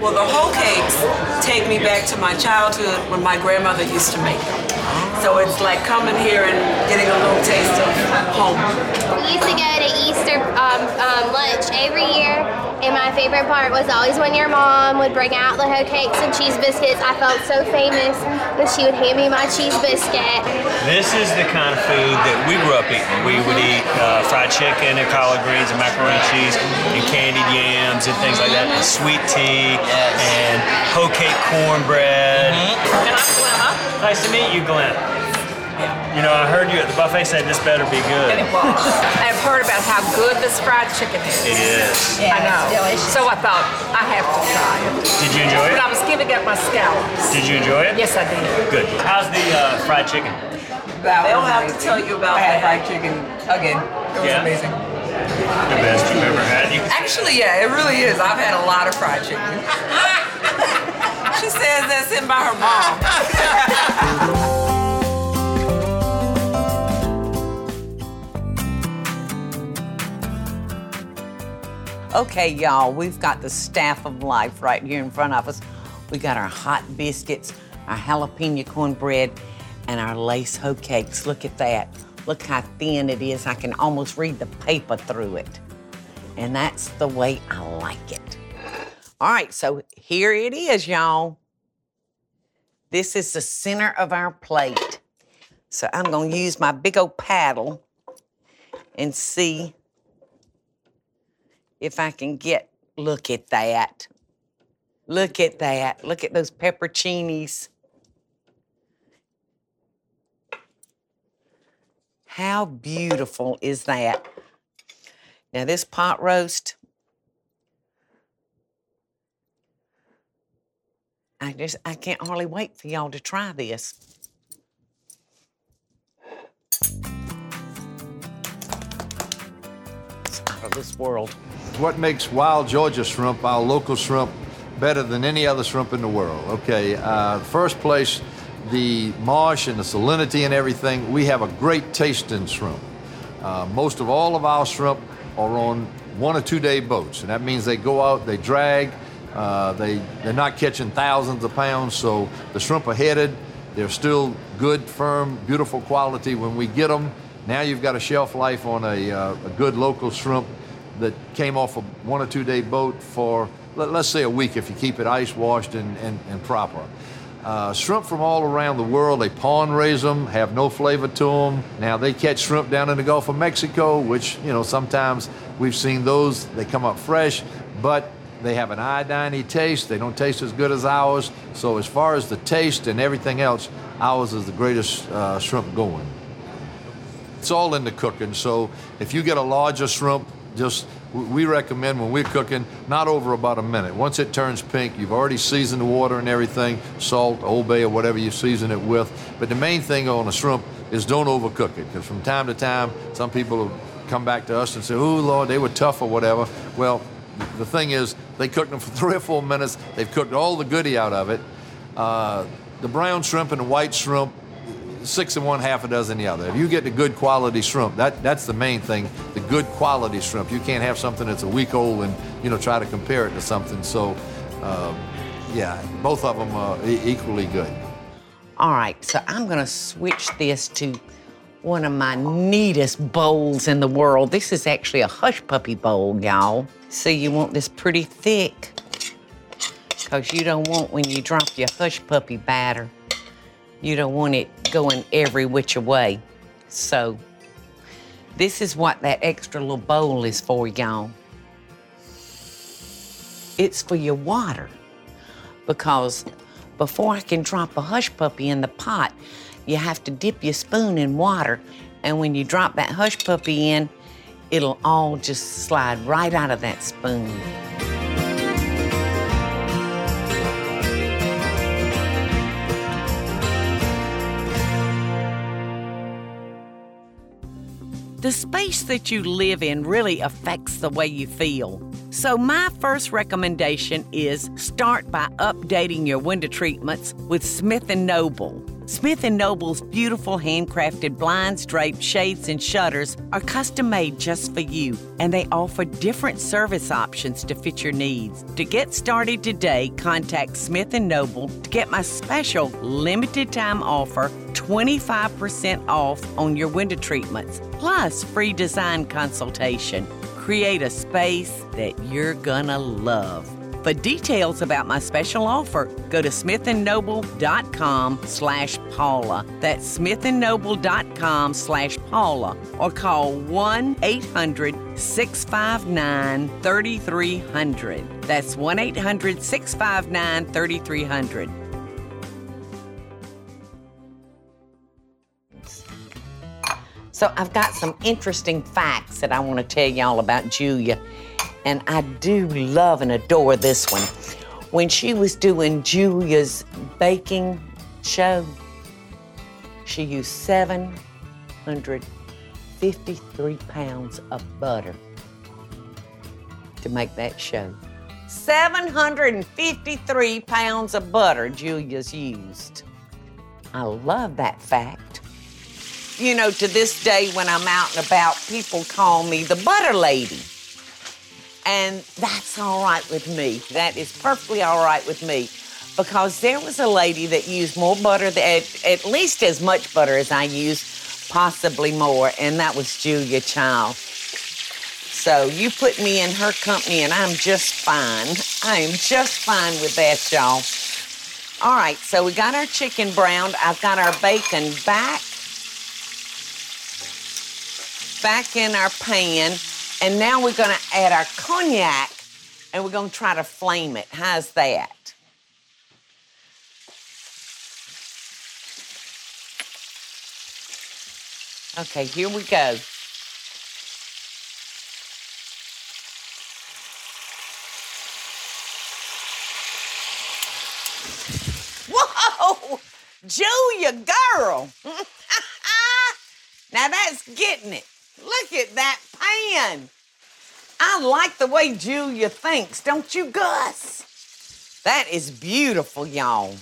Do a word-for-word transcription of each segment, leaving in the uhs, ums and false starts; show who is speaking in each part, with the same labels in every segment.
Speaker 1: Well, the hoe cakes take me back to my childhood when my grandmother used to make them. So it's like coming here and getting a little taste of home.
Speaker 2: We used to go to Easter um, um, lunch every year, and my favorite part was always when your mom would bring out the hoe cakes and cheese biscuits. I felt so famous when she would hand me my cheese biscuit.
Speaker 3: This is the kind of food that we grew up eating. We would eat uh, fried chicken and collard greens and macaroni and cheese and candied yams and things like that, and sweet tea
Speaker 4: Yes.
Speaker 3: and hoe cake cornbread.
Speaker 4: Mm-hmm.
Speaker 1: And I'm Glenna.
Speaker 3: Nice to meet you, Glenn. You know, I heard you at the buffet say this better be good.
Speaker 1: And it was. I've heard about how good this fried chicken is.
Speaker 3: It is.
Speaker 4: Yeah,
Speaker 1: I know.
Speaker 4: it's delicious.
Speaker 1: So I thought, I have to try it.
Speaker 3: Did you enjoy it?
Speaker 1: But I was giving up my scallops.
Speaker 3: Did you enjoy it?
Speaker 1: Yes, I did.
Speaker 3: Good. How's the uh, fried chicken?
Speaker 1: They'll have to tell you about
Speaker 5: I had
Speaker 1: that.
Speaker 5: fried chicken again. It was
Speaker 3: Yeah?
Speaker 5: amazing.
Speaker 3: The best you've ever had? You-
Speaker 5: Actually, yeah, it really is. I've had a lot of fried chicken.
Speaker 1: She says that's in by her mom.
Speaker 6: Okay, y'all, we've got the staff of life right here in front of us. We got our hot biscuits, our jalapeno cornbread, and our lace hoe cakes. Look at that. Look how thin it is. I can almost read the paper through it. And that's the way I like it. All right, so here it is, y'all. This is the center of our plate. So I'm gonna use my big old paddle and see if I can get, look at that. Look at that. Look at those pepperoncinis. How beautiful is that? Now this pot roast, I just, I can't hardly wait for y'all to try this. It's out of this world.
Speaker 7: What makes wild Georgia shrimp, our local shrimp, better than any other shrimp in the world? Okay, uh, first place, the marsh and the salinity and everything, we have a great tasting shrimp. Uh, most of all of our shrimp are on one or two day boats, and that means they go out, they drag, uh, they, they're not catching thousands of pounds, so the shrimp are headed. They're still good, firm, beautiful quality when we get them. Now you've got a shelf life on a, uh, a good local shrimp that came off a one or two day boat for, let, let's say, a week if you keep it ice washed and, and, and proper. Uh, shrimp from all around the world, they pond raise them, have no flavor to them. Now they catch shrimp down in the Gulf of Mexico, which, you know, sometimes we've seen those, they come up fresh, but they have an iodine-y taste. They don't taste as good as ours. So as far as the taste and everything else, ours is the greatest uh, shrimp going. It's all in the cooking. So if you get a larger shrimp, just, we recommend when we're cooking, not over about a minute. Once it turns pink, you've already seasoned the water and everything, salt, Old Bay, or whatever you season it with. But the main thing on a shrimp is don't overcook it, because from time to time, some people will come back to us and say, oh, Lord, they were tough or whatever. Well, the thing is, they cooked them for three or four minutes. They've cooked all the goodie out of it. Uh, the brown shrimp and the white shrimp, six and one, half a dozen the other. If you get the good quality shrimp, that, that's the main thing, the good quality shrimp. You can't have something that's a week old and, you know, try to compare it to something. So, um, yeah, both of them are e- equally good.
Speaker 6: All right, so I'm gonna switch this to one of my neatest bowls in the world. This is actually a hush puppy bowl, y'all. So you want this pretty thick, because you don't want, when you drop your hush puppy batter, you don't want it going every which way. So this is what that extra little bowl is for, y'all. It's for your water, because before I can drop a hush puppy in the pot, you have to dip your spoon in water, and when you drop that hush puppy in, it'll all just slide right out of that spoon. The space that you live in really affects the way you feel. So my first recommendation is start by updating your window treatments with Smith and Noble. Smith and Noble's beautiful handcrafted blinds, drapes, shades, and shutters are custom made just for you, and they offer different service options to fit your needs. To get started today, contact Smith and Noble to get my special limited time offer, twenty-five percent off on your window treatments, plus free design consultation. Create a space that you're gonna love. For details about my special offer, go to smithandnoble.com slash Paula. That's smithandnoble.com slash Paula. Or call one eight hundred six five nine three three zero zero. That's one eight hundred six five nine three three zero zero. So I've got some interesting facts that I want to tell y'all about Julia. And I do love and adore this one. When she was doing Julia's baking show, she used seven hundred fifty-three pounds of butter to make that show. seven hundred fifty-three pounds of butter Julia's used. I love that fact. You know, to this day when I'm out and about, people call me the butter lady. And that's all right with me. That is perfectly all right with me, because there was a lady that used more butter, than, at, at least as much butter as I use, possibly more, and that was Julia Child. So you put me in her company and I'm just fine. I am just fine with that, y'all. All right, so we got our chicken browned. I've got our bacon back, back in our pan. And now we're gonna add our cognac and we're gonna try to flame it. How's that? Okay, here we go. Whoa, Julia, girl. Now that's getting it. Look at that pan. I like the way Julia thinks, don't you, Gus? That is beautiful, y'all.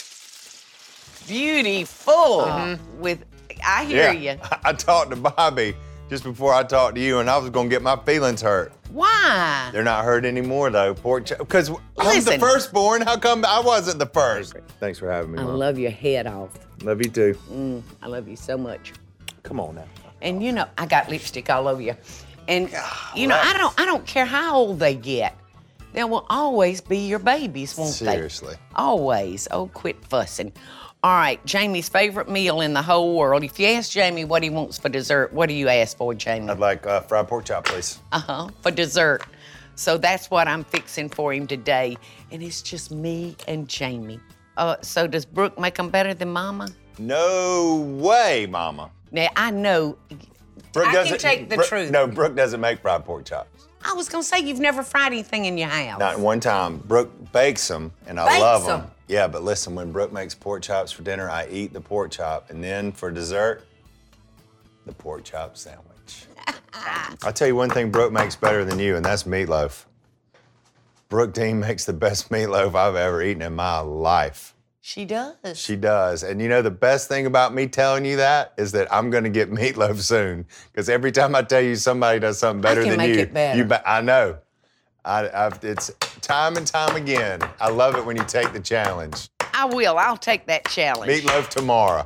Speaker 6: Beautiful. Mm-hmm. With, I hear
Speaker 4: yeah.
Speaker 6: you.
Speaker 4: I talked to Bobby just before I talked to you, and I was gonna get my feelings hurt.
Speaker 6: Why?
Speaker 4: They're not hurt anymore, though. Pork chop, because I'm
Speaker 6: Listen.
Speaker 4: the firstborn. How come I wasn't the first? Thanks for having me,
Speaker 6: I
Speaker 4: Mom.
Speaker 6: love your head off.
Speaker 4: Love you too.
Speaker 6: Mm, I love you so much.
Speaker 4: Come on now.
Speaker 6: And you know, I got lipstick all over you. And
Speaker 4: God,
Speaker 6: you know, I
Speaker 4: relax.
Speaker 6: don't I don't care how old they get. They will always be your babies, won't they?
Speaker 4: Seriously.
Speaker 6: Always. Oh, quit fussing. All right, Jamie's favorite meal in the whole world. If you ask Jamie what he wants for dessert, what do you ask for, Jamie?
Speaker 4: I'd like uh, fried pork chop, please.
Speaker 6: Uh-huh, for dessert. So that's what I'm fixing for him today. And it's just me and Jamie. Uh, so does Brooke make them better than Mama?
Speaker 4: No way, Mama.
Speaker 6: Now, I know,
Speaker 4: Brooke
Speaker 6: I
Speaker 4: doesn't,
Speaker 6: can take the
Speaker 4: Brooke-
Speaker 6: truth.
Speaker 4: No, Brooke doesn't make fried pork chops.
Speaker 6: I was gonna say you've never fried anything in your house.
Speaker 4: Not one time. Brooke bakes them, and I
Speaker 6: Bakes
Speaker 4: love them.
Speaker 6: 'em?
Speaker 4: Yeah, but listen, when Brooke makes pork chops for dinner, I eat the pork chop, and then for dessert, the pork chop sandwich. I'll tell you one thing Brooke makes better than you, and that's meatloaf. Brooke Dean makes the best meatloaf I've ever eaten in my life.
Speaker 6: She does.
Speaker 4: She does. And you know, the best thing about me telling you that is that I'm gonna get meatloaf soon. Because every time I tell you somebody does something better
Speaker 6: can
Speaker 4: than
Speaker 6: make
Speaker 4: you,
Speaker 6: it better.
Speaker 4: you be- I know. I, I've, it's time and time again. I love it when you take the challenge.
Speaker 6: I will. I'll take that challenge.
Speaker 4: Meatloaf tomorrow.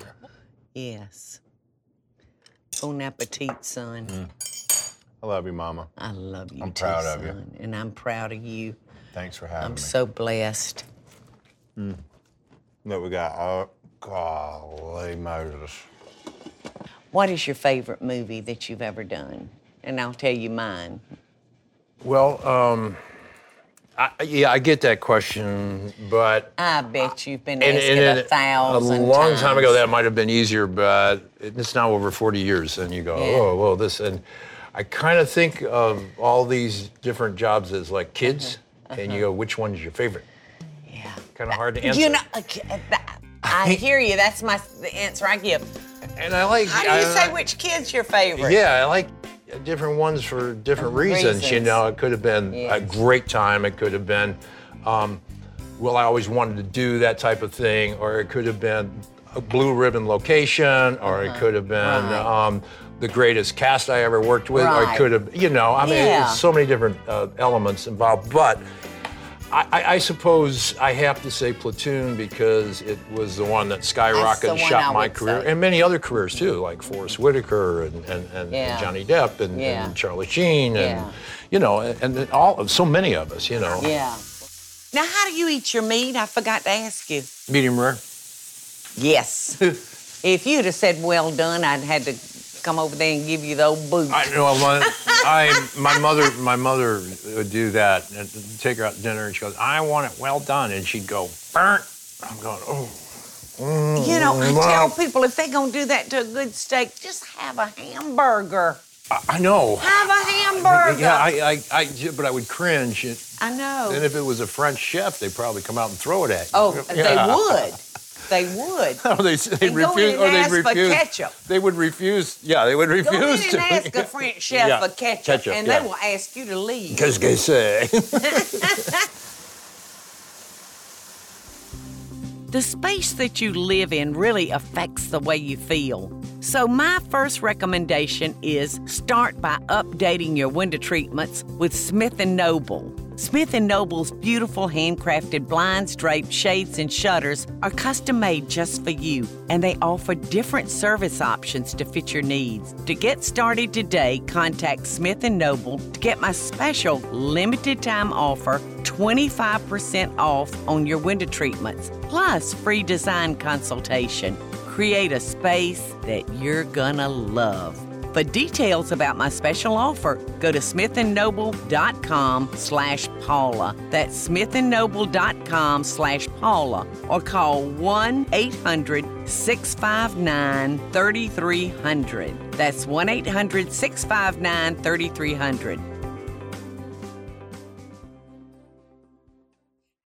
Speaker 6: Yes. Bon appetit, son.
Speaker 4: Mm. I love you, Mama.
Speaker 6: I love you
Speaker 4: I'm
Speaker 6: too,
Speaker 4: proud of you.
Speaker 6: son. And I'm proud of you.
Speaker 4: Thanks for having
Speaker 6: I'm
Speaker 4: me.
Speaker 6: so blessed.
Speaker 4: Look, we got, oh, golly Moses.
Speaker 6: What is your favorite movie that you've ever done? And I'll tell you mine.
Speaker 8: Well, um, I, yeah, I get that question, but
Speaker 6: I bet you've been
Speaker 8: and,
Speaker 6: asked
Speaker 8: and
Speaker 6: it a
Speaker 8: it-
Speaker 6: thousand
Speaker 8: a long
Speaker 6: times.
Speaker 8: time ago that might have been easier, but it's now over forty years, and you go,
Speaker 6: Yeah.
Speaker 8: oh, well, this, and I kind of think of all these different jobs as like kids,
Speaker 6: Uh-huh.
Speaker 8: and you go, which one's your favorite?
Speaker 6: Yeah.
Speaker 8: Kind of hard to answer.
Speaker 6: You know, okay, that- I hear you. That's my the answer I give.
Speaker 8: and I like.
Speaker 6: How do you
Speaker 8: I,
Speaker 6: say which kid's your favorite?
Speaker 8: Yeah, I like different ones for different reasons. You
Speaker 6: Reasons.
Speaker 8: know, it could have been a
Speaker 6: Yes.
Speaker 8: great time. It could have been, um, well, I always wanted to do that type of thing, or it could have been a blue ribbon location, or it could have been
Speaker 6: Right.
Speaker 8: um, the greatest cast I ever worked with, or
Speaker 6: Right.
Speaker 8: it could have, you know, I mean,
Speaker 6: Yeah.
Speaker 8: there's so many different uh, elements involved. But I, I, I suppose I have to say Platoon because it was the one that skyrocketed
Speaker 6: the
Speaker 8: and
Speaker 6: one
Speaker 8: shot
Speaker 6: I
Speaker 8: my
Speaker 6: would
Speaker 8: career,
Speaker 6: say.
Speaker 8: and many other careers too, like Forrest Whitaker and, and, and,
Speaker 6: Yeah.
Speaker 8: and Johnny Depp and,
Speaker 6: Yeah.
Speaker 8: and Charlie Sheen and,
Speaker 6: Yeah.
Speaker 8: you know, and, and all so many of us, you know.
Speaker 6: Yeah. Now, how do you eat your meat? I forgot to ask you.
Speaker 8: Medium rare.
Speaker 6: Yes. If you'd have said well done, I'd had to come over there and give you the old boot.
Speaker 8: I know. My, I, my mother, my mother would do that and take her out to dinner, and she goes, "I want it well done," and she'd go, "Burnt." I'm going, "Oh." Mm,
Speaker 6: You know, I
Speaker 8: wow.
Speaker 6: tell people if they're gonna do that to a good steak, just have a hamburger.
Speaker 8: I, I know.
Speaker 6: Have a hamburger.
Speaker 8: Yeah, I, I, I, but I would cringe. And
Speaker 6: I know.
Speaker 8: if it was a French chef, they'd probably come out and throw it at you.
Speaker 6: Oh,
Speaker 8: Yeah.
Speaker 6: they would. They would.
Speaker 8: Or they, they'd
Speaker 6: And go
Speaker 8: refuse.
Speaker 6: in
Speaker 8: Or
Speaker 6: and
Speaker 8: they'd
Speaker 6: ask for
Speaker 8: refuse.
Speaker 6: ketchup.
Speaker 8: They would refuse. Yeah, they would refuse
Speaker 6: Go in
Speaker 8: to.
Speaker 6: and ask a French chef
Speaker 8: Yeah,
Speaker 6: for ketchup,
Speaker 8: ketchup,
Speaker 6: and
Speaker 8: yeah.
Speaker 6: they will ask you to leave.
Speaker 8: Qu'est-ce que c'est?
Speaker 6: The space that you live in really affects the way you feel. So my first recommendation is start by updating your window treatments with Smith and Noble. Smith and Noble's beautiful handcrafted blinds, drapes, shades, and shutters are custom made just for you, and they offer different service options to fit your needs. To get started today, contact Smith and Noble to get my special limited time offer, twenty-five percent off on your window treatments, plus free design consultation. Create a space that you're gonna love. For details about my special offer, go to smithandnoble.com slash Paula. That's smithandnoble.com slash Paula. Or call one eight hundred six five nine three three zero zero. That's one eight hundred six five nine three three zero zero.